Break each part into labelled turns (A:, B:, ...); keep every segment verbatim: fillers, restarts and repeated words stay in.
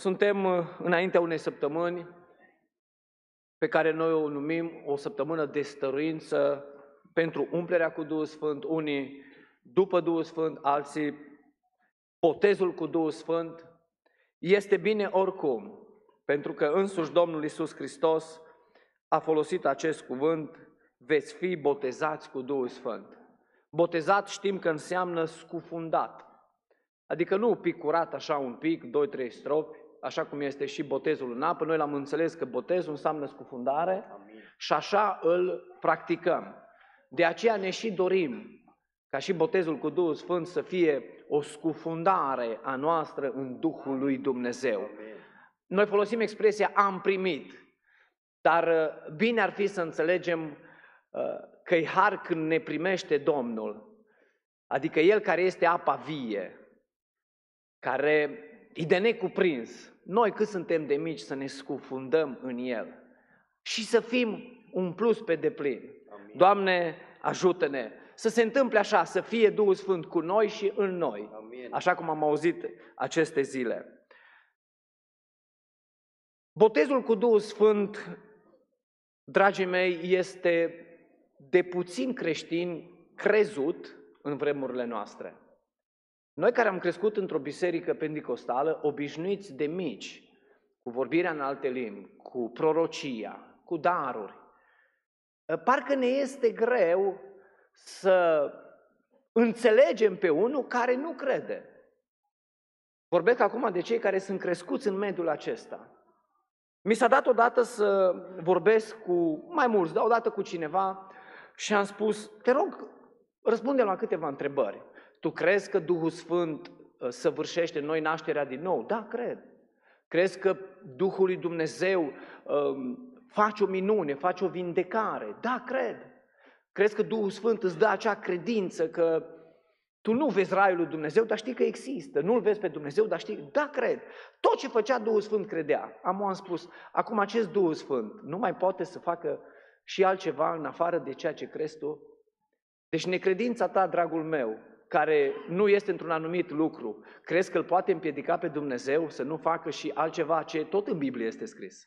A: Suntem înaintea unei săptămâni pe care noi o numim o săptămână de stăruință pentru umplerea cu Duhul Sfânt, unii după Duhul Sfânt, alții botezul cu Duhul Sfânt. Este bine oricum, pentru că însuși Domnul Iisus Hristos a folosit acest cuvânt: veți fi botezați cu Duhul Sfânt. Botezat știm că înseamnă scufundat, adică nu picurat așa un pic, doi, trei stropi, așa cum este și botezul în apă. Noi l-am înțeles că botezul înseamnă scufundare. Amin. Și așa îl practicăm. De aceea ne și dorim ca și botezul cu Duhul Sfânt să fie o scufundare a noastră în Duhul lui Dumnezeu. Amin. Noi folosim expresia am primit, dar bine ar fi să înțelegem că e har când ne primește Domnul, adică El care este apa vie, care e de necuprins. Noi cât suntem de mici să ne scufundăm în El și să fim umpluți pe deplin. Amin. Doamne, ajută-ne să se întâmple așa, să fie Duhul Sfânt cu noi și în noi. Amin. Așa cum am auzit aceste zile. Botezul cu Duhul Sfânt, dragii mei, este de puțin creștini crezut în vremurile noastre. Noi care am crescut într-o biserică penticostală, obișnuiți de mici, cu vorbirea în alte limbi, cu prorocia, cu daruri, parcă ne este greu să înțelegem pe unul care nu crede. Vorbesc acum de cei care sunt crescuți în mediul acesta. Mi s-a dat odată să vorbesc cu mai mulți, dar odată cu cineva și am spus: te rog, răspunde la câteva întrebări. Tu crezi că Duhul Sfânt săvârșește în noi nașterea din nou? Da, cred. Crezi că Duhul lui Dumnezeu um, face o minune, face o vindecare? Da, cred. Crezi că Duhul Sfânt îți dă acea credință că tu nu vezi raiul lui Dumnezeu, dar știi că există. Nu-L vezi pe Dumnezeu, dar știi? Da, cred. Tot ce făcea Duhul Sfânt credea. Am, am spus, acum acest Duhul Sfânt nu mai poate să facă și altceva în afară de ceea ce crezi tu? Deci necredința ta, dragul meu, care nu este într-un anumit lucru, crezi că îl poate împiedica pe Dumnezeu să nu facă și altceva ce tot în Biblie este scris?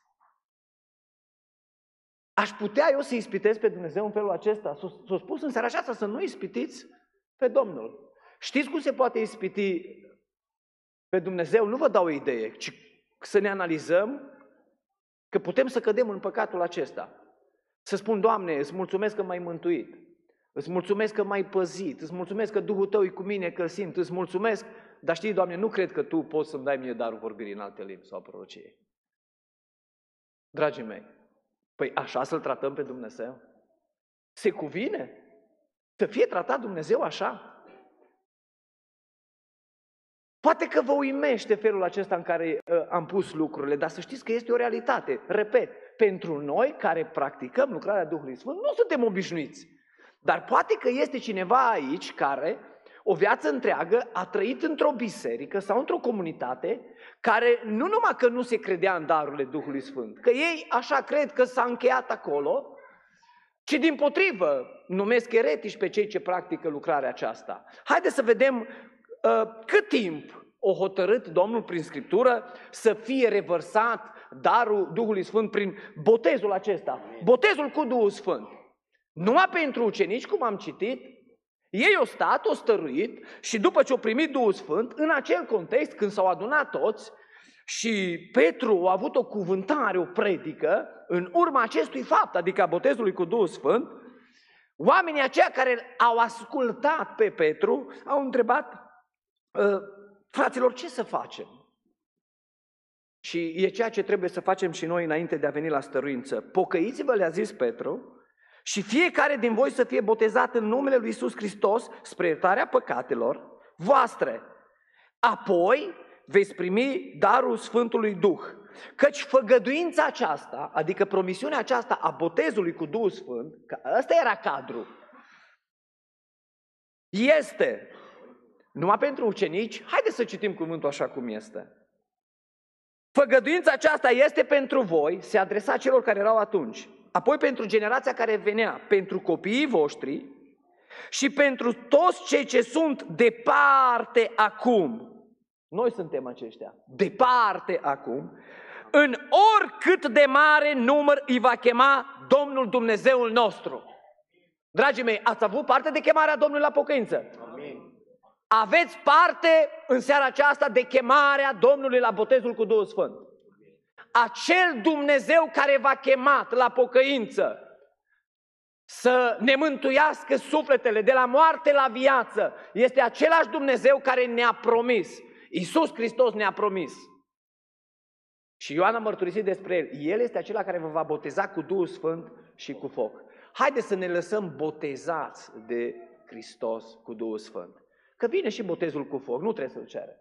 A: Aș putea eu să ispitesc pe Dumnezeu în felul acesta? S-a spus în seara aceasta să nu ispitiți pe Domnul. Știți cum se poate ispiti pe Dumnezeu? Nu vă dau o idee, ci să ne analizăm că putem să cădem în păcatul acesta. Să spun: Doamne, îți mulțumesc că m-ai mântuit. Îți mulțumesc că m-ai păzit, îți mulțumesc că Duhul Tău e cu mine, că simt, îți mulțumesc, dar știi, Doamne, nu cred că Tu poți să-mi dai mie darul vorbirii în alte limbi sau prorocie. Dragii mei, păi așa să-L tratăm pe Dumnezeu? Se cuvine să fie tratat Dumnezeu așa? Poate că vă uimește felul acesta în care uh, am pus lucrurile, dar să știți că este o realitate. Repet, pentru noi care practicăm lucrarea Duhului Sfânt, nu suntem obișnuiți. Dar poate că este cineva aici care o viață întreagă a trăit într-o biserică sau într-o comunitate care nu numai că nu se credea în darurile Duhului Sfânt, că ei așa cred că s-a încheiat acolo, ci dimpotrivă numesc eretici pe cei ce practică lucrarea aceasta. Haideți să vedem uh, cât timp o hotărât Domnul prin Scriptură să fie revărsat darul Duhului Sfânt prin botezul acesta, botezul cu Duhul Sfânt. Numai pentru ucenici, cum am citit, ei au stat, au stăruit și după ce au primit Duhul Sfânt, în acel context, când s-au adunat toți și Petru a avut o cuvântare, o predică, în urma acestui fapt, adică a botezului cu Duhul Sfânt, oamenii aceia care au ascultat pe Petru au întrebat: fraților, ce să facem? Și e ceea ce trebuie să facem și noi înainte de a veni la stăruință. Pocăiți-vă, le-a zis Petru, și fiecare din voi să fie botezat în numele lui Iisus Hristos spre iertarea păcatelor voastre. Apoi veți primi darul Sfântului Duh. Căci făgăduința aceasta, adică promisiunea aceasta a botezului cu Duhul Sfânt, că ăsta era cadrul, este numai pentru ucenici. Haideți să citim cuvântul așa cum este. Făgăduința aceasta este pentru voi, se adresa celor care erau atunci, apoi pentru generația care venea, pentru copiii voștri și pentru toți cei ce sunt departe acum. Noi suntem aceștia. Departe acum, în oricât de mare număr îi va chema Domnul Dumnezeul nostru. Dragii mei, ați avut parte de chemarea Domnului la pocăință? Amin. Aveți parte în seara aceasta de chemarea Domnului la botezul cu Duhul Sfânt. Acel Dumnezeu care v-a chemat la pocăință să ne mântuiască sufletele de la moarte la viață, este același Dumnezeu care ne-a promis. Iisus Hristos ne-a promis. Și Ioan a mărturisit despre El. El este acela care vă va boteza cu Duhul Sfânt și cu foc. Haideți să ne lăsăm botezați de Hristos cu Duhul Sfânt. Că vine și botezul cu foc, nu trebuie să-l cerem.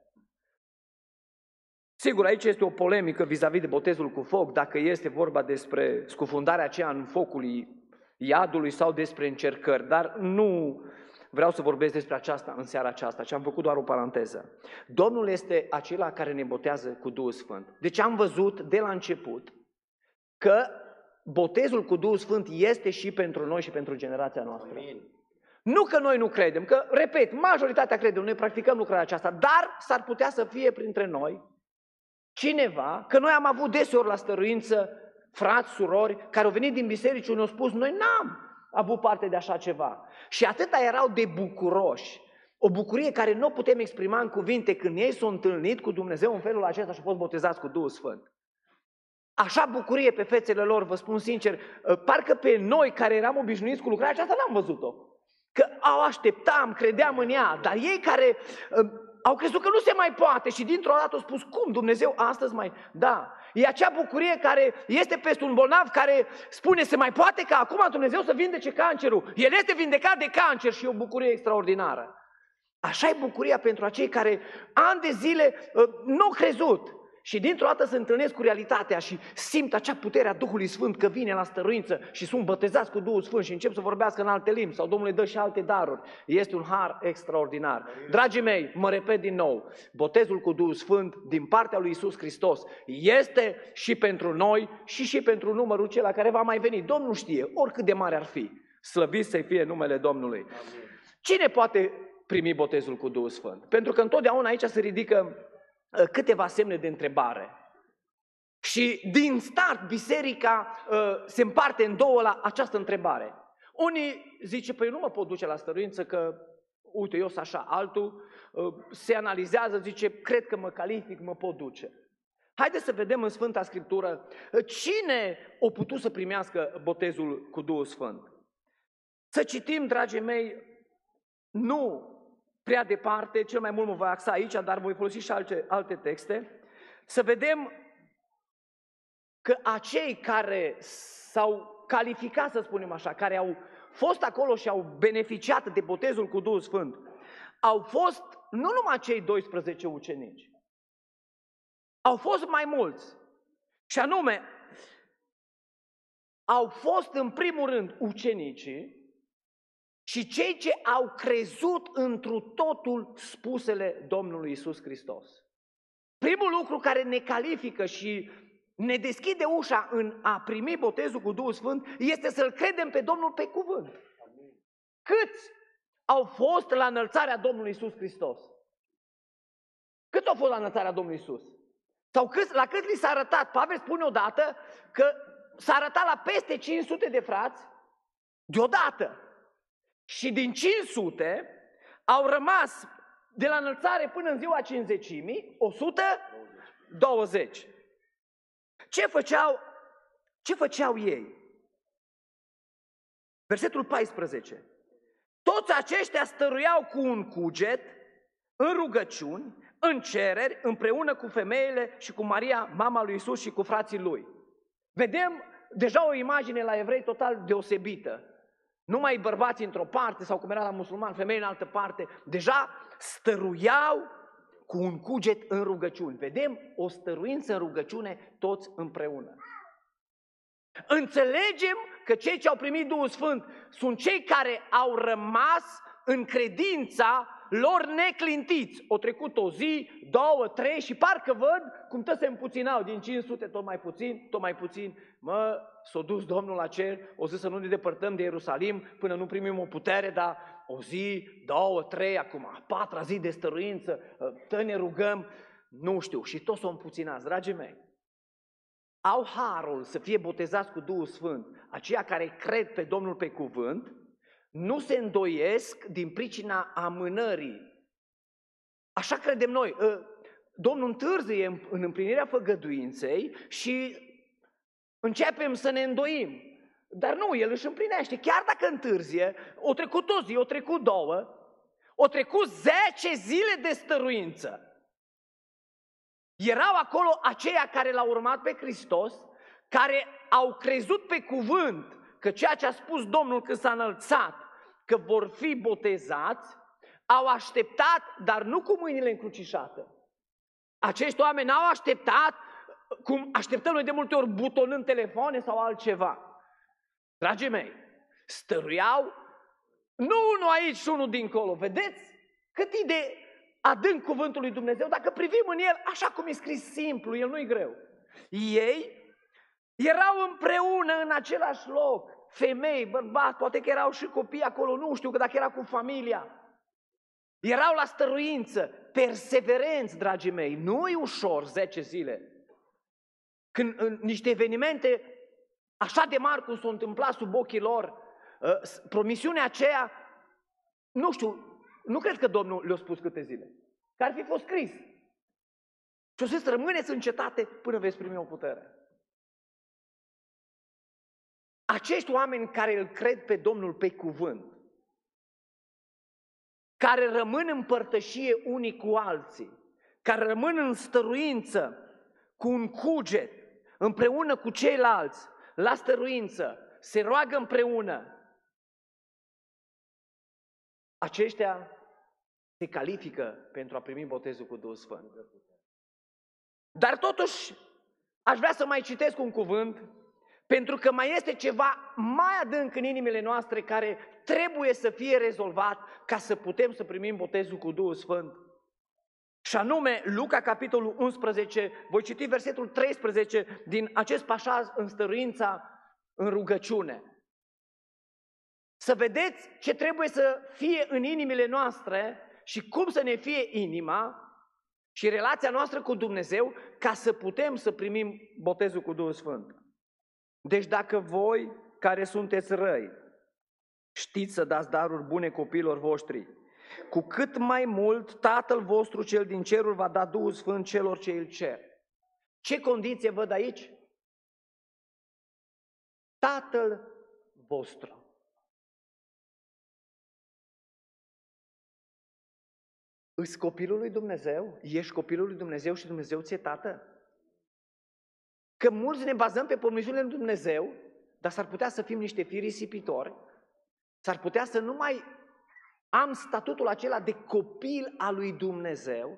A: Sigur, aici este o polemică vis-a-vis de botezul cu foc, dacă este vorba despre scufundarea aceea în focul iadului sau despre încercări, dar nu vreau să vorbesc despre aceasta în seara aceasta, ci am făcut doar o paranteză. Domnul este acela care ne botează cu Duhul Sfânt. Deci am văzut de la început că botezul cu Duhul Sfânt este și pentru noi și pentru generația noastră. Amin. Nu că noi nu credem, că, repet, majoritatea credem, noi practicăm lucrarea aceasta, dar s-ar putea să fie printre noi cineva, că noi am avut deseori la stăruință frați, surori, care au venit din biserici și ne-au spus, noi n-am avut parte de așa ceva. Și atâta erau de bucuroși, o bucurie care nu o putem exprima în cuvinte când ei s-au întâlnit cu Dumnezeu în felul acesta și au fost botezați cu Duhul Sfânt. Așa bucurie pe fețele lor, vă spun sincer, parcă pe noi care eram obișnuiți cu lucrarea aceasta n-am văzut-o. Că au așteptam, credeam în ea, dar ei care uh, au crezut că nu se mai poate și dintr-o dată au spus, cum Dumnezeu astăzi mai... Da, e acea bucurie care este peste un bolnav care spune, se mai poate ca acum Dumnezeu să vindece cancerul. El este vindecat de cancer și e o bucurie extraordinară. Așa e bucuria pentru acei care ani de zile uh, nu au crezut. Și dintr-o dată se întâlnesc cu realitatea și simt acea putere a Duhului Sfânt că vine la stăruință și sunt botezați cu Duhul Sfânt și încep să vorbească în alte limbi sau Domnul le dă și alte daruri. Este un har extraordinar. Dragii mei, mă repet din nou, botezul cu Duhul Sfânt din partea lui Iisus Hristos este și pentru noi și și pentru numărul cel care va mai veni. Domnul știe, oricât de mare ar fi, slăvit să-i fie numele Domnului. Cine poate primi botezul cu Duhul Sfânt? Pentru că întotdeauna aici se ridică câteva semne de întrebare. Și din start biserica uh, se împarte în două la această întrebare. Unii zice, păi nu mă pot duce la stăruință că, uite, eu sunt așa, altul uh, se analizează, zice, cred că mă calific, mă pot duce. Haideți să vedem în Sfânta Scriptură cine a putut să primească botezul cu Duhul Sfânt. Să citim, dragii mei, nu prea departe, cel mai mult mă voi axa aici, dar voi folosi și alte, alte texte, să vedem că acei care s-au calificat, să spunem așa, care au fost acolo și au beneficiat de botezul cu Duhul Sfânt, au fost nu numai cei doisprezece ucenici, au fost mai mulți. Și anume, au fost în primul rând ucenicii și cei ce au crezut întru totul spusele Domnului Iisus Hristos. Primul lucru care ne califică și ne deschide ușa în a primi botezul cu Duhul Sfânt este să-L credem pe Domnul pe cuvânt. Câți au fost la înălțarea Domnului Iisus Hristos? Câți au fost la înălțarea Domnului Iisus? Sau câți, la cât li s-a arătat? Pavel spune odată că s-a arătat la peste cinci sute de frați deodată. Și din cinci sute au rămas de la înălțare până în ziua cincizecimii o sută douăzeci. Ce făceau, ce făceau ei? Versetul paisprezece. Toți aceștia stăruiau cu un cuget, în rugăciuni, în cereri, împreună cu femeile și cu Maria, mama lui Iisus și cu frații lui. Vedem deja o imagine la evrei total deosebită. Numai bărbații într-o parte sau cum era la musulman, femei în altă parte, deja stăruiau cu un cuget în rugăciuni. Vedem o stăruință în rugăciune toți împreună. Înțelegem că cei ce au primit Duhul Sfânt sunt cei care au rămas în credința lor neclintiți. O trecut o zi, două, trei și parcă văd cum tot se împuținau din cinci sute tot mai puțin, tot mai puțin. Mă, s-a dus Domnul la cer, o zis să nu ne depărtăm de Ierusalim până nu primim o putere, dar o zi, două, trei, acum, a patra zi de stăruință, tă ne rugăm, nu știu, și toți s-o împuținați, dragii mei. Au harul să fie botezați cu Duhul Sfânt, aceia care cred pe Domnul pe cuvânt, nu se îndoiesc din pricina amânării. Așa credem noi. Domnul întârzie în împlinirea făgăduinței și începem să ne îndoim. Dar nu, El își împlinește. Chiar dacă întârzie, o trecut o zi, o trecut două, o trecut zece zile de stăruință. Erau acolo aceia care L-au urmat pe Hristos, care au crezut pe cuvânt că ceea ce a spus Domnul când s-a înălțat, că vor fi botezați, au așteptat, dar nu cu mâinile încrucișate. Acești oameni n-au așteptat, cum așteptăm noi de multe ori, butonând telefoane sau altceva. Dragii mei, stăruiau, nu unul aici și unul dincolo, vedeți? Cât e de adânc cuvântul lui Dumnezeu, dacă privim în el, așa cum e scris simplu, el nu-i greu. Ei erau împreună în același loc, femei, bărbați, poate că erau și copii acolo, nu știu, că dacă era cu familia. Erau la stăruință, perseverenți, dragii mei, nu-i ușor zece zile. Când în niște evenimente așa de mari cum s-au întâmplat sub ochii lor, promisiunea aceea, nu știu, nu cred că Domnul le-a spus câte zile, că ar fi fost scris. Și o să rămâneți în cetate până veți primi o putere. Acești oameni care îl cred pe Domnul pe cuvânt, care rămân în părtășie unii cu alții, care rămân în stăruință cu un cuget, împreună cu ceilalți, la stăruință, se roagă împreună, aceștia se califică pentru a primi botezul cu Duhul Sfânt. Dar totuși, aș vrea să mai citesc un cuvânt, pentru că mai este ceva mai adânc în inimile noastre care trebuie să fie rezolvat ca să putem să primim botezul cu Duhul Sfânt. Și anume, Luca, capitolul unsprezece, voi citi versetul treisprezece din acest pașaj în stăruința în rugăciune. Să vedeți ce trebuie să fie în inimile noastre și cum să ne fie inima și relația noastră cu Dumnezeu ca să putem să primim botezul cu Duhul Sfânt. Deci dacă voi care sunteți răi știți să dați daruri bune copiilor voștri, cu cât mai mult Tatăl vostru cel din ceruri va da Duhul Sfânt celor ce îl cer. Ce condiție văd aici? Tatăl vostru. Îți copilul lui Dumnezeu? Ești copilul lui Dumnezeu și Dumnezeu ți-e tată? Că mulți ne bazăm pe promisiunile lui Dumnezeu, dar s-ar putea să fim niște fii risipitori, s-ar putea să nu mai am statutul acela de copil al lui Dumnezeu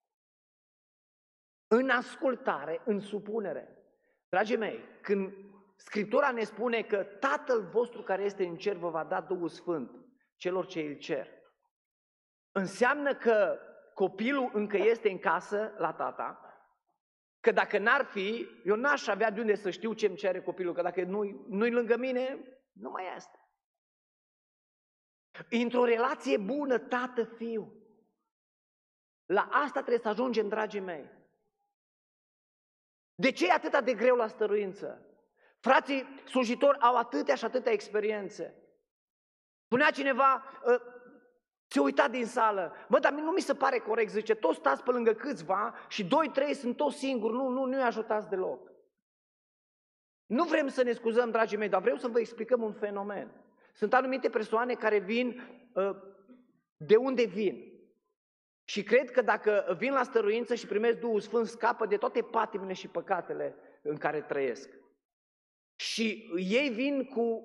A: în ascultare, în supunere. Dragii mei, când Scriptura ne spune că Tatăl vostru care este în cer vă va da Duhul Sfânt celor ce îl cer, înseamnă că copilul încă este în casă la tata, că dacă n-ar fi, eu n-aș avea de unde să știu ce îmi cere copilul, că dacă nu-i, nu-i lângă mine, nu mai este. Într-o relație bună, tată-fiu. La asta trebuie să ajungem, dragii mei. De ce e atât de greu la stăruință? Frații slujitori au atâtea și atâtea experiențe. Spunea cineva, ți-a uitat din sală, bă, dar nu mi se pare corect, zice, toți stați pe lângă câțiva și doi, trei sunt toți singuri, nu, nu, nu-i ajutați deloc. Nu vrem să ne scuzăm, dragii mei, dar vreau să vă explicăm un fenomen. Sunt anumite persoane care vin de unde vin și cred că dacă vin la stăruință și primesc Duhul Sfânt, scapă de toate patimile și păcatele în care trăiesc. Și ei vin cu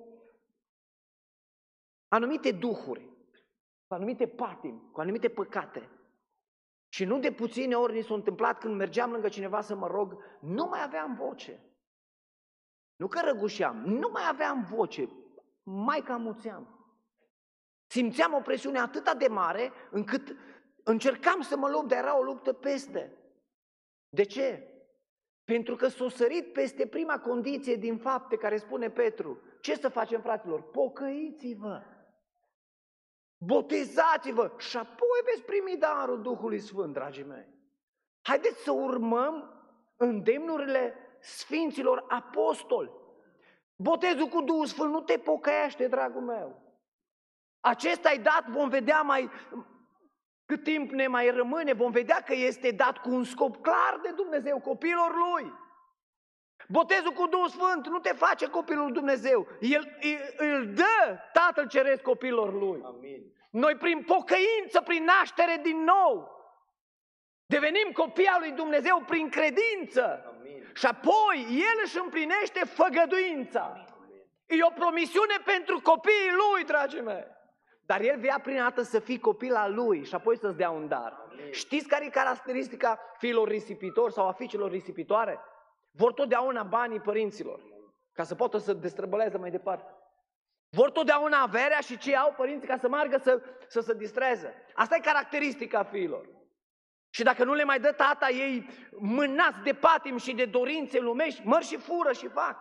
A: anumite duhuri, cu anumite patimi, cu anumite păcate. Și nu de puține ori ni s-a întâmplat când mergeam lângă cineva să mă rog, nu mai aveam voce. Nu că răgușeam, nu mai aveam voce, mai cam muțeam. Simțeam o presiune atât de mare încât încercam să mă lupt, dar era o luptă peste. De ce? Pentru că s-a sărit peste prima condiție din fapte care spune Petru. Ce să facem, fraților? Pocăiți-vă! botezați-vă și apoi veți primi darul Duhului Sfânt, dragii mei. Haideți să urmăm îndemnurile Sfinților Apostoli. Botezul cu Duhul Sfânt nu te pocăiește, dragul meu. Acesta-i dat, vom vedea mai cât timp ne mai rămâne, vom vedea că este dat cu un scop clar de Dumnezeu copiilor Lui. Botezul cu Duhul Sfânt nu te face copilul lui Dumnezeu, El îl dă Tatăl Ceresc copilor Lui.
B: Amin.
A: Noi prin pocăință, prin naștere din nou, devenim copii al lui Dumnezeu prin credință.
B: Amin.
A: Și apoi El își împlinește făgăduința. E o promisiune pentru copiii Lui, dragii mei. Dar El vrea prima dată să fii copil al Lui și apoi să-ți dea un dar.
B: Amin.
A: Știți care e caracteristica fiilor risipitori sau a fiicelor risipitoare? Vor totdeauna banii părinților, ca să poată să destrăbăleze mai departe. Vor totdeauna averea și ce au părinții ca să meargă să, să se distreze. Asta e caracteristica fiilor. Și dacă nu le mai dă tata, ei mânați de patim și de dorințe lumești, măr și fură și fac.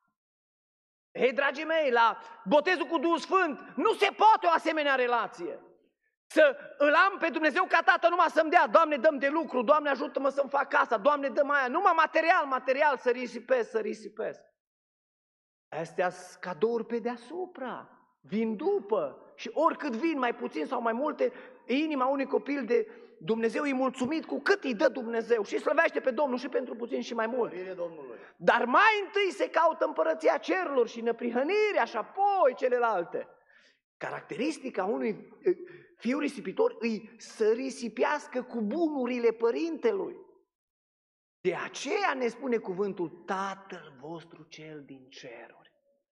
A: Ei, dragii mei, la botezul cu Duhul Sfânt nu se poate o asemenea relație. Să îl am pe Dumnezeu ca tată numai să-mi dea, Doamne, dăm de lucru, Doamne, ajută-mă să-mi fac casa, Doamne, dă-mi aia, numai material, material, să risipesc, să risipesc. Astea sunt cadouri pe deasupra, vin după și oricât vin, mai puțin sau mai multe, inima unui copil de Dumnezeu e mulțumit cu cât îi dă Dumnezeu și slăvește pe Domnul și pentru puțin și mai mult. Dar mai întâi se caută împărăția cerurilor și neprihănirea și apoi celelalte. Caracteristica unui fiu risipitor îi să risipească cu bunurile părintelui. De aceea ne spune cuvântul Tatăl vostru cel din ceruri.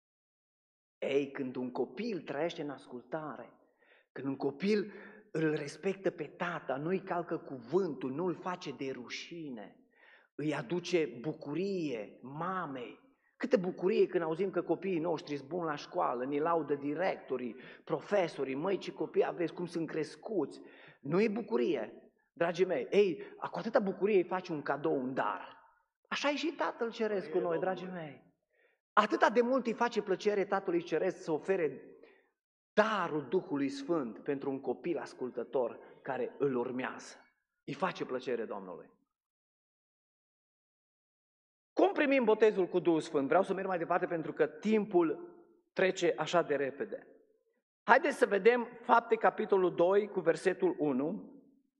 A: Ei, când un copil trăiește în ascultare, când un copil îl respectă pe tata, nu îi calcă cuvântul, nu îl face de rușine, îi aduce bucurie mamei. Câtă bucurie când auzim că copiii noștri sunt buni la școală, ni laudă directorii, profesorii, măi ce copii aveți, cum sunt crescuți. Nu e bucurie, dragii mei. Ei, cu atâta bucurie îi face un cadou, un dar. Așa e și Tatăl Ceresc cu noi, dragii mei. Atâta de mult îi face plăcere Tatălui Ceresc să ofere darul Duhului Sfânt pentru un copil ascultător care îl urmează. Îi face plăcere Domnului. Cum primim botezul cu Duhul Sfânt? Vreau să merg mai departe pentru că timpul trece așa de repede. Haideți să vedem Fapte, capitolul doi, cu versetul unu.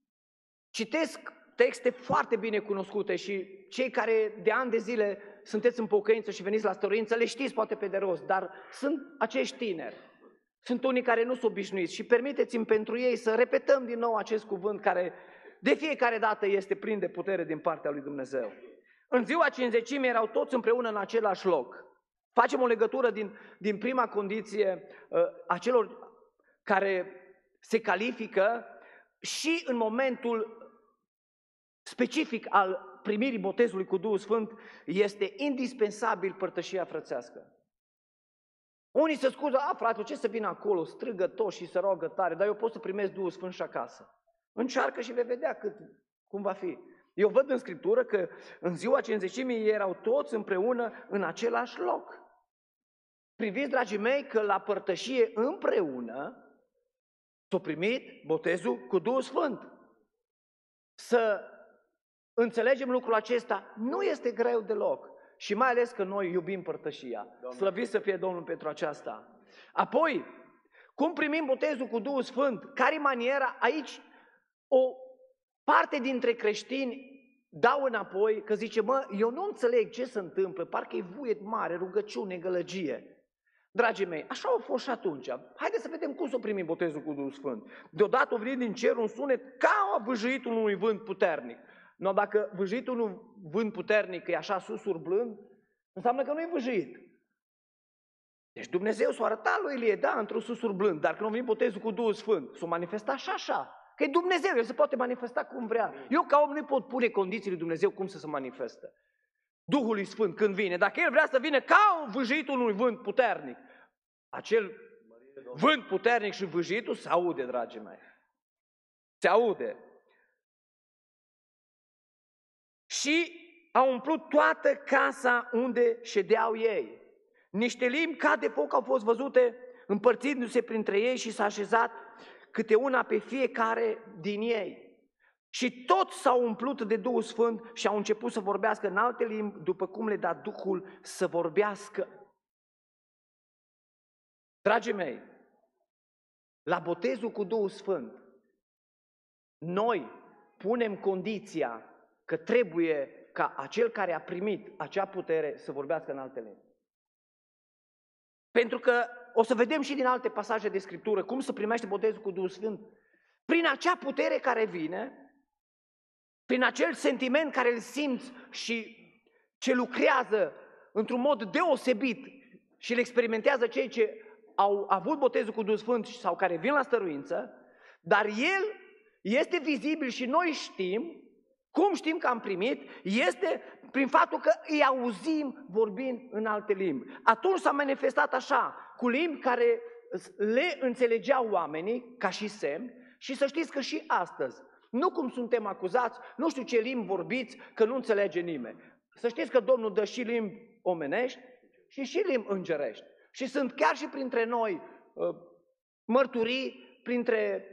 A: Citesc texte foarte bine cunoscute și cei care de ani de zile sunteți în pocăință și veniți la stăruință, le știți poate pe de rost, dar sunt acești tineri. Sunt unii care nu sunt obișnuiți și permiteți-mi pentru ei să repetăm din nou acest cuvânt care de fiecare dată este plin de putere din partea lui Dumnezeu. În ziua cincizecimii erau toți împreună în același loc. Facem o legătură din, din prima condiție uh, a celor care se califică și în momentul specific al primirii botezului cu Duhul Sfânt este indispensabil părtășia frățească. Unii se scuză, a frate, ce să vină acolo, strigă toți și se roagă tare, dar eu pot să primesc Duhul Sfânt și acasă. Încearcă și vei vedea cât, cum va fi. Eu văd în Scriptură că în ziua cincizecimii erau toți împreună în același loc. Priviți, dragii mei, că la părtășie împreună s-a primit botezul cu Duhul Sfânt. Să înțelegem lucrul acesta nu este greu deloc. Și mai ales că noi iubim părtășia. Slăvit să fie Domnul pentru aceasta. Apoi, cum primim botezul cu Duhul Sfânt? Care-i maniera? Aici o parte dintre creștini dau înapoi că zice, mă, eu nu înțeleg ce se întâmplă, parcă e vuiet mare, rugăciune, gălăgie. Dragii mei, așa au fost și atunci. Haideți să vedem cum să primim botezul cu Duhul Sfânt. Deodată a venit din cer un sunet ca vâjâitul unui vânt puternic. No, dacă vâjâitul unui vânt puternic e așa sus urblând, înseamnă că nu e vâjâit. Deci Dumnezeu s-a arătat lui Ilie, da, într-un sus urblând, dar când a venit botezul cu Duhul Sfânt, s-a manifestat așa, așa. Că e Dumnezeu, El se poate manifesta cum vrea. Eu ca om nu pot pune condiții lui Dumnezeu cum să se manifeste. Duhul Sfânt când vine, dacă El vrea să vină ca vâjitul unui vânt puternic, acel vânt puternic și vâjitul se aude, dragii mei. Se aude. Și au umplut toată casa unde ședeau ei. Niște limbi ca de foc au fost văzute împărțindu-se printre ei și s-a așezat câte una pe fiecare din ei. Și toți s-au umplut de Duhul Sfânt și au început să vorbească în alte limbi, după cum le da Duhul să vorbească. Dragii mei, la botezul cu Duhul Sfânt, noi punem condiția că trebuie ca acel care a primit acea putere să vorbească în alte limbi. Pentru că o să vedem și din alte pasaje de Scriptură cum se primește botezul cu Duhul Sfânt. Prin acea putere care vine, prin acel sentiment care îl simți și ce lucrează într-un mod deosebit și îl experimentează cei ce au avut botezul cu Duhul Sfânt sau care vin la stăruință, dar el este vizibil și noi știm, cum știm că am primit, este prin faptul că îi auzim vorbind în alte limbi. Atunci s-a manifestat așa, cu limbi care le înțelegeau oamenii ca și semn, și să știți că și astăzi, nu cum suntem acuzați, nu știu ce limbi vorbiți, că nu înțelege nimeni. Să știți că Domnul dă și limbi omenești și și limbi îngerești. Și sunt chiar și printre noi mărturii, printre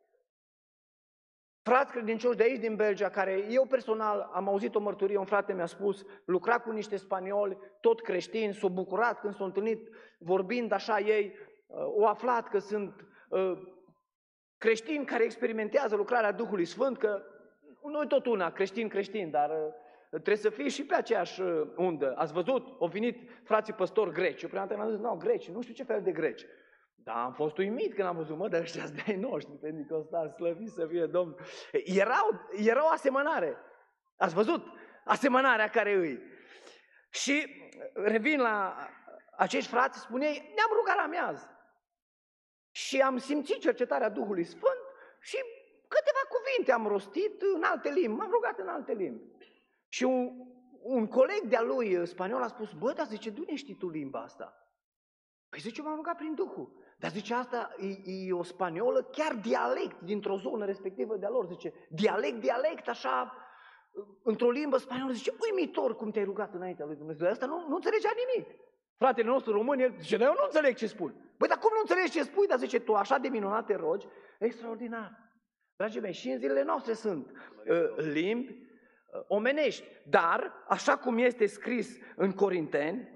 A: frați credincioși de aici din Belgia, care eu personal am auzit o mărturie, un frate mi-a spus, lucra cu niște spanioli, tot creștini, s-au bucurat când s-au întâlnit vorbind așa ei, au aflat că sunt creștini care experimentează lucrarea Duhului Sfânt, că noi tot una, creștini, creștini, dar trebuie să fie și pe aceeași undă. Ați văzut? Au venit frații păstori greci. Eu prima dată mi-am zis, nu, greci, nu știu ce fel de greci. Dar am fost uimit când am văzut, mă, dar ăștia de ai noștri, pentecostali, slăviți să fie Domnul. Era, era o asemănare. Ați văzut? Asemănarea care îi. Și revin la acești frați, spune ei, ne-am rugat la miaz. Și am simțit cercetarea Duhului Sfânt și câteva cuvinte am rostit în alte limbi, m-am rugat în alte limbi. Și un, un coleg de-a lui spaniol a spus, bă, dar zice, de-unde știi tu limba asta? Păi zice, m-am rugat prin Duhul. Dar zice, asta e, e o spaniolă, chiar dialect dintr-o zonă respectivă de-a lor. Zice, dialect, dialect, așa, într-o limbă spaniolă. Zice, uimitor cum te-ai rugat înaintea lui Dumnezeu. Asta nu, nu înțelegea nimic. Fratele nostru român, el zice, dar eu nu înțeleg ce spun. Băi, dar cum nu înțelegi ce spui? Dar zice, tu așa de minunat te rogi, extraordinar. Dragii mei, și în zilele noastre sunt uh, limbi uh, omenești. Dar, așa cum este scris în Corinteni,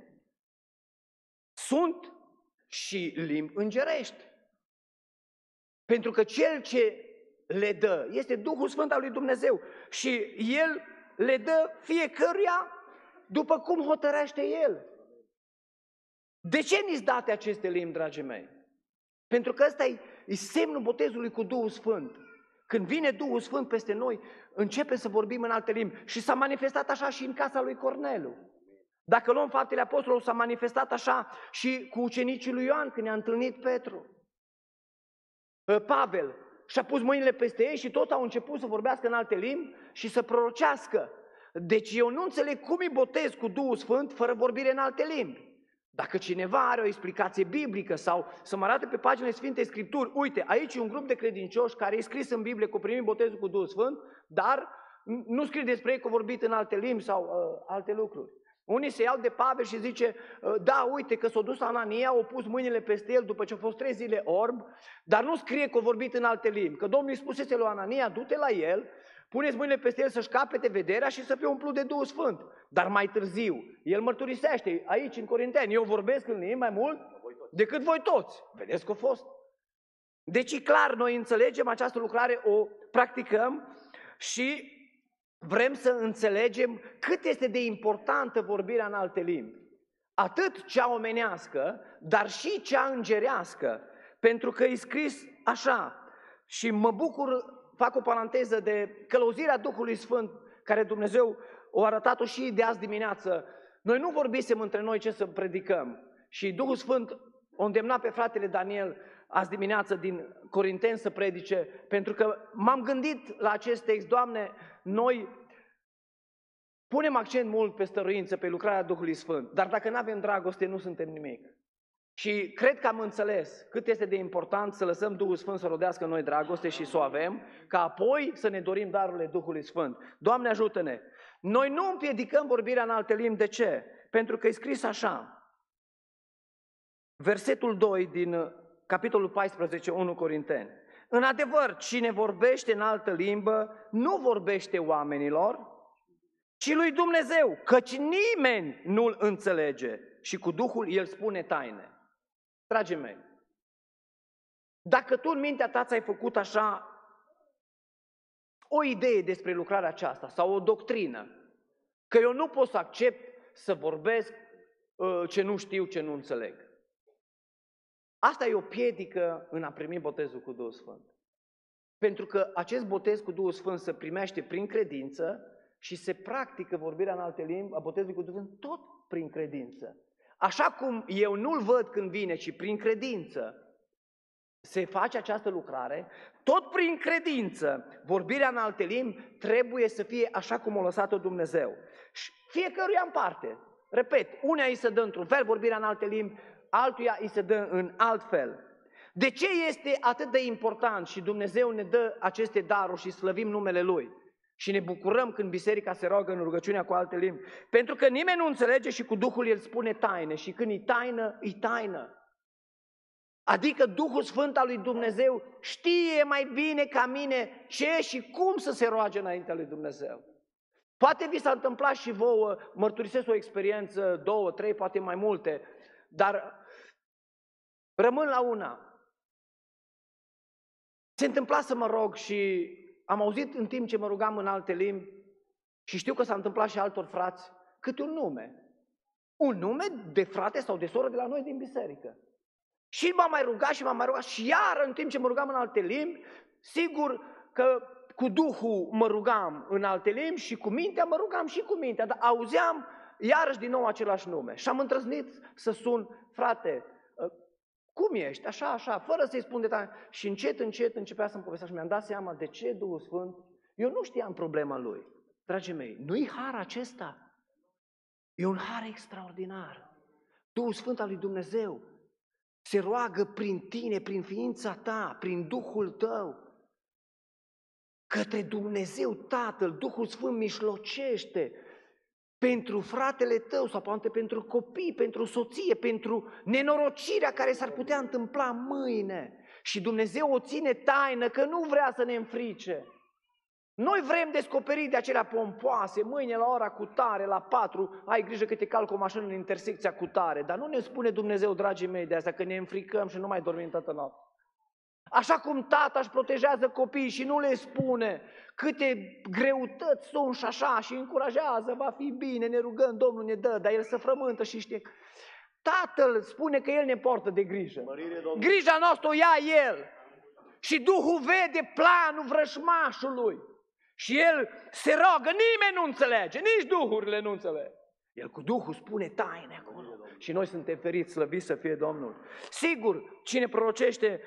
A: sunt și limbi îngerești. Pentru că cel ce le dă este Duhul Sfânt al lui Dumnezeu și El le dă fiecăruia după cum hotărăște El. De ce ni-s date aceste limbi, dragii mei? Pentru că ăsta e, e semnul botezului cu Duhul Sfânt. Când vine Duhul Sfânt peste noi, începem să vorbim în alte limbi. Și s-a manifestat așa și în casa lui Corneliu. Dacă luăm Faptele Apostolilor, s-a manifestat așa și cu ucenicii lui Ioan când i-a întâlnit Petru. Pavel și-a pus mâinile peste ei și toți au început să vorbească în alte limbi și să prorocească. Deci eu nu înțeleg cum îi botez cu Duhul Sfânt fără vorbire în alte limbi. Dacă cineva are o explicație biblică sau să mă arate pe paginile Sfintei Scripturi, uite, aici e un grup de credincioși care e scris în Biblie că au primit botezul cu Duhul Sfânt, dar nu scrie despre ei că au vorbit în alte limbi sau uh, alte lucruri. Unii se iau de Pavel și zice, uh, da, uite că s-a dus la Anania, au pus mâinile peste el după ce a fost trei zile orb, dar nu scrie că au vorbit în alte limbi. Că Domnul îi spusese lui Anania, du-te la el, puneți mâinile peste el să-și capete vederea și să fie umplut de Duhul Sfânt. Dar mai târziu, el mărturisește aici în Corinteni, eu vorbesc în limbi mai mult decât voi toți. Vedeți că a fost. Deci e clar, noi înțelegem această lucrare, o practicăm și vrem să înțelegem cât este de importantă vorbirea în alte limbi. Atât cea omenească, dar și cea îngerească. Pentru că e scris așa și mă bucur, fac o paranteză, de călăuzirea Duhului Sfânt, care Dumnezeu o arătat-o și de azi dimineață. Noi nu vorbisem între noi ce să predicăm și Duhul Sfânt o îndemna pe fratele Daniel azi dimineață din Corinteni să predice, pentru că m-am gândit la acest text, Doamne, noi punem accent mult pe stăruință, pe lucrarea Duhului Sfânt, dar dacă nu avem dragoste, nu suntem nimic. Și cred că am înțeles cât este de important să lăsăm Duhul Sfânt să rodească în noi dragoste și să o avem, ca apoi să ne dorim darurile Duhului Sfânt. Doamne, ajută-ne! Noi nu împiedicăm vorbirea în alte limbi. De ce? Pentru că e scris așa. Versetul doi din capitolul paisprezece, unu Corinteni. În adevăr, cine vorbește în altă limbă, nu vorbește oamenilor, ci lui Dumnezeu, căci nimeni nu-l înțelege și cu Duhul el spune taine. Dragii mei, dacă tu în mintea ta ți-ai făcut așa o idee despre lucrarea aceasta sau o doctrină, că eu nu pot să accept să vorbesc uh, ce nu știu, ce nu înțeleg. Asta e o piedică în a primi botezul cu Duhul Sfânt. Pentru că acest botez cu Duhul Sfânt se primește prin credință și se practică vorbirea în alte limbi, a botezului cu Duhul Sfânt, tot prin credință. Așa cum eu nu-l văd când vine, ci prin credință se face această lucrare, tot prin credință, vorbirea în alte limbi trebuie să fie așa cum a lăsat-o Dumnezeu. Și fiecăruia în parte. Repet, unea îi se dă într-un fel vorbirea în alte limbi, altuia îi se dă în alt fel. De ce este atât de important și Dumnezeu ne dă aceste daruri și slăvim numele Lui? Și ne bucurăm când biserica se roagă în rugăciunea cu alte limbi. Pentru că nimeni nu înțelege și cu Duhul El spune taine. Și când e taină, e taină. Adică Duhul Sfânt al lui Dumnezeu știe mai bine ca mine ce și cum să se roage înaintea lui Dumnezeu. Poate vi s-a întâmplat și vouă, mărturisesc o experiență, două, trei, poate mai multe, dar rămân la una. Se întâmpla să mă rog și am auzit în timp ce mă rugam în alte limbi și știu că s-a întâmplat și altor frați, câte un nume. Un nume de frate sau de soră de la noi din biserică. Și m-am mai rugat și m-am mai rugat și iar în timp ce mă rugam în alte limbi, sigur că cu Duhul mă rugam în alte limbi și cu mintea mă rugam și cu mintea, dar auzeam iarăși din nou același nume. Și am îndrăznit să sun, frate, cum ești? Așa, așa, fără să-i spun detalii. Și încet, încet începea să-mi povestească și mi-am dat seama de ce Duhul Sfânt. Eu nu știam problema lui. Dragii mei, nu-i har acesta. E un har extraordinar. Duhul Sfânt al lui Dumnezeu se roagă prin tine, prin ființa ta, prin Duhul tău, către Dumnezeu Tatăl. Duhul Sfânt mijlocește pentru fratele tău sau poate pentru copii, pentru soție, pentru nenorocirea care s-ar putea întâmpla mâine. Și Dumnezeu o ține taină că nu vrea să ne înfrice. Noi vrem descoperiri de acelea pompoase, mâine la ora cutare, la patru, ai grijă că te calcă o mașină în intersecția cutare, dar nu ne spune Dumnezeu, dragii mei, de asta că ne înfricăm și nu mai dormim toată noaptea. Așa cum tata își protejează copiii și nu le spune câte greutăți sunt și așa și încurajează, va fi bine, ne rugăm, Domnul ne dă, dar el se frământă și știe. Tatăl spune că el ne poartă de grijă. Grija noastră o ia el. Și Duhul vede planul vrășmașului. Și el se roagă, nimeni nu înțelege, nici duhurile nu înțeleg. El cu Duhul spune taine acolo. Și noi suntem feriți, slăviți să fie Domnul. Sigur, cine prorocește,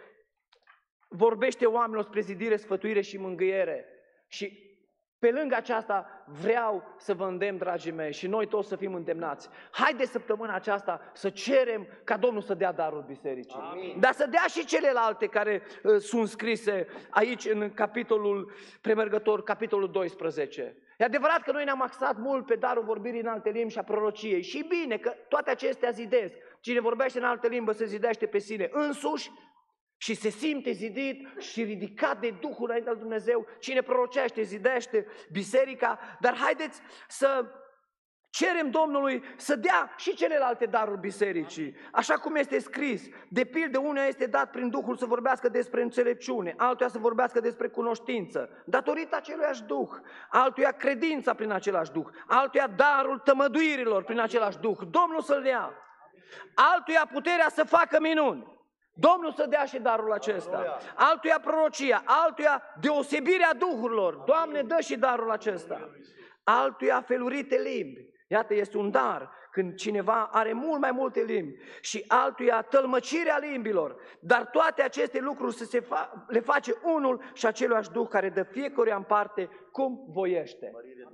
A: vorbește oamenilor spre zidire, sfătuire și mângâiere. Și pe lângă aceasta vreau să vă îndemn, dragii mei, și noi toți să fim îndemnați. Haideți săptămâna aceasta să cerem ca Domnul să dea darul bisericii. Amin. Dar să dea și celelalte care uh, sunt scrise aici în capitolul premergător, capitolul doisprezece. E adevărat că noi ne-am axat mult pe darul vorbirii în alte limbi și a prorociei. Și bine că toate acestea zidesc. Cine vorbește în alte limbă se zidește pe sine însuși și se simte zidit și ridicat de Duhul înainte al Dumnezeu. Cine prorocește, zidește biserica. Dar haideți să cerem Domnului să dea și celelalte daruri bisericii. Așa cum este scris. De pildă, uneia este dat prin Duhul să vorbească despre înțelepciune, altuia să vorbească despre cunoștință, datorită aceluiași Duh, altuia credința prin același Duh, altuia darul tămăduirilor prin același Duh. Domnul să-l dea. Altuia puterea să facă minuni. Domnul să dea și darul acesta. Altuia prorocia, altuia deosebirea duhurilor. Doamne, dă și darul acesta. Altuia felurite limbi. Iată, este un dar când cineva are mult mai multe limbi. Și altuia tălmăcirea limbilor. Dar toate aceste lucruri să se fa- le face unul și aceluiași Duh care dă fiecăruia în parte cum voiește.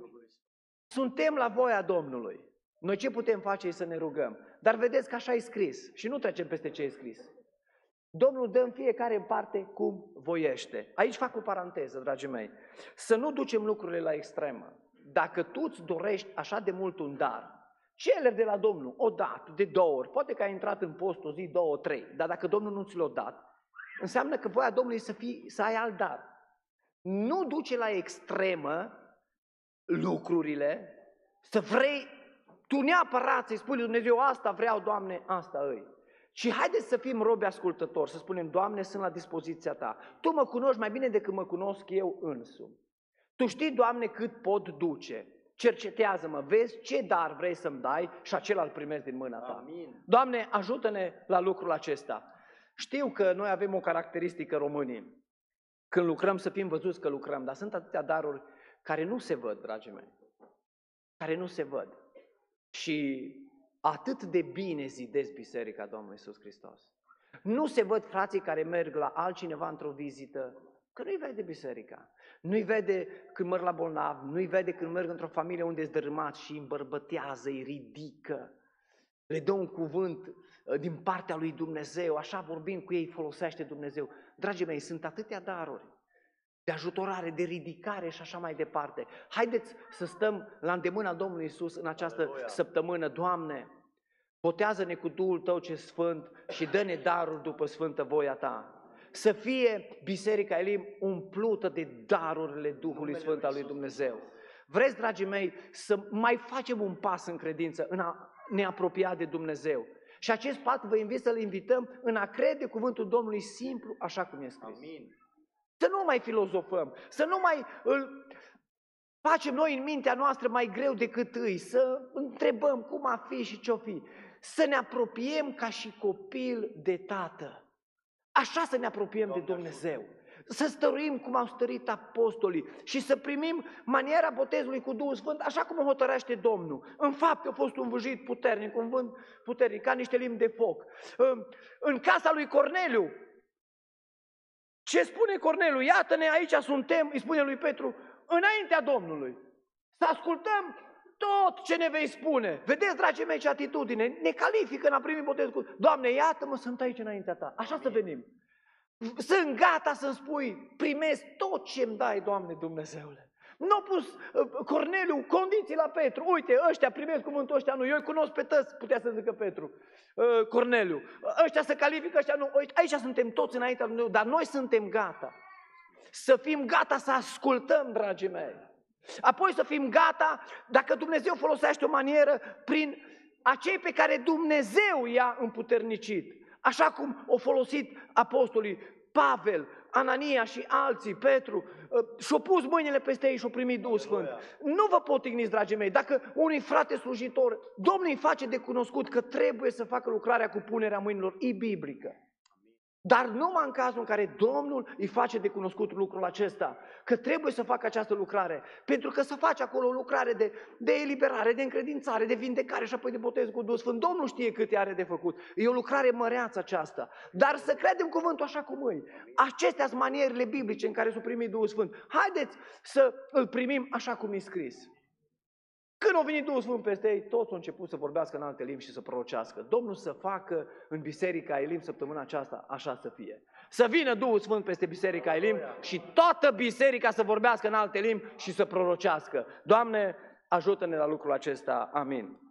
A: Suntem la voia Domnului. Noi ce putem face e să ne rugăm. Dar vedeți că așa e scris și nu trecem peste ce e scris. Domnul dă în fiecare în parte cum voiește. Aici fac o paranteză, dragii mei. Să nu ducem lucrurile la extremă. Dacă tu îți dorești așa de mult un dar, cere de la Domnul o dată, de două ori. Poate că ai intrat în post o zi, două, trei. Dar dacă Domnul nu ți l-a dat, înseamnă că voia Domnului să, fii, să ai alt dar. Nu duce la extremă lucrurile, să vrei tu neapărat să-i spui lui Dumnezeu, asta vreau, Doamne, asta îi. Și haideți să fim robi ascultători, să spunem, Doamne, sunt la dispoziția Ta. Tu mă cunoști mai bine decât mă cunosc eu însumi. Tu știi, Doamne, cât pot duce. Cercetează-mă, vezi ce dar vrei să-mi dai și acela îl primesc din mâna Ta. Amin. Doamne, ajută-ne la lucrul acesta. Știu că noi avem o caracteristică românii. Când lucrăm să fim văzuți că lucrăm, dar sunt atâtea daruri care nu se văd, dragii mei. Care nu se văd. Și atât de bine zidesc Biserica Domnului Iisus Hristos. Nu se văd frații care merg la altcineva într-o vizită, că nu-i vede biserica. Nu-i vede când merg la bolnav, nu-i vede când merg într-o familie unde sunt dărâmați și îi îmbărbătează, îi ridică. Le dă un cuvânt din partea lui Dumnezeu, așa vorbind cu ei, folosește Dumnezeu. Dragii mei, sunt atâtea daruri de ajutorare, de ridicare și așa mai departe. Haideți să stăm la îndemâna Domnului Iisus în această Aleluia. Săptămână. Doamne, botează-ne cu Duhul Tău ce Sfânt și dă-ne daruri după Sfântă voia Ta. Să fie Biserica Elim umplută de darurile Duhului Sfânt al lui Dumnezeu. Vreți, dragii mei, să mai facem un pas în credință, în a ne apropia de Dumnezeu. Și acest pas vă invit să-l invităm în a crede cuvântul Domnului simplu, așa cum e scris. Amin. Să nu mai filozofăm, să nu mai îl facem noi în mintea noastră mai greu decât îi, să întrebăm cum a fi și ce-o fi. Să ne apropiem ca și copil de Tată. Așa să ne apropiem Doamne, de Dumnezeu. Să stăruim cum au stărit apostolii și să primim maniera botezului cu Duhul Sfânt, așa cum o hotărăște Domnul. În fapt a fost un vâjit puternic, un vânt puternic, ca niște limbi de foc. În casa lui Corneliu, ce spune Corneliu? Iată-ne, aici suntem, îi spune lui Petru, înaintea Domnului. Să ascultăm tot ce ne vei spune. Vedeți, dragii mei, ce atitudine. Ne califică în a primi botezul cu... Doamne, iată-mă, sunt aici înaintea Ta. Așa Amin. Să venim. Sunt gata să-mi spui, primesc tot ce-mi dai, Doamne Dumnezeule. Nu a pus uh, Corneliu condiții la Petru. Uite, ăștia primesc cuvântul, ăștia nu. Eu îi cunosc pe toți, putea să zică Petru. Uh, Corneliu. Ăștia se califică, ăștia nu. Aici suntem toți înaintea lui Dumnezeu, dar noi suntem gata. Să fim gata să ascultăm, dragii mei. Apoi să fim gata, dacă Dumnezeu folosește o manieră, prin acei pe care Dumnezeu i-a împuternicit. Așa cum au folosit apostolii Pavel, Anania și alții, Petru, și-au pus mâinile peste ei și-au primit Duhul Sfânt. Nu vă potigniți, dragii mei, dacă unui frate slujitor, Domnul îi face de cunoscut că trebuie să facă lucrarea cu punerea mâinilor, e biblică. Dar numai în cazul în care Domnul îi face de cunoscut lucrul acesta, că trebuie să facă această lucrare, pentru că să face acolo o lucrare de, de eliberare, de încredințare, de vindecare și apoi de botez cu Duhul Sfânt. Domnul știe cât are de făcut. E o lucrare măreață aceasta. Dar să credem cuvântul așa cum îi. Acestea sunt manierele biblice în care s-o primi Duhul Sfânt. Haideți să îl primim așa cum e scris. Când a venit Duhul Sfânt peste ei, toți au început să vorbească în alte limbi și să prorocească. Domnul să facă în Biserica Elim săptămâna aceasta, așa să fie. Să vină Duhul Sfânt peste Biserica Elim și toată biserica să vorbească în alte limbi și să prorocească. Doamne, ajută-ne la lucrul acesta. Amin.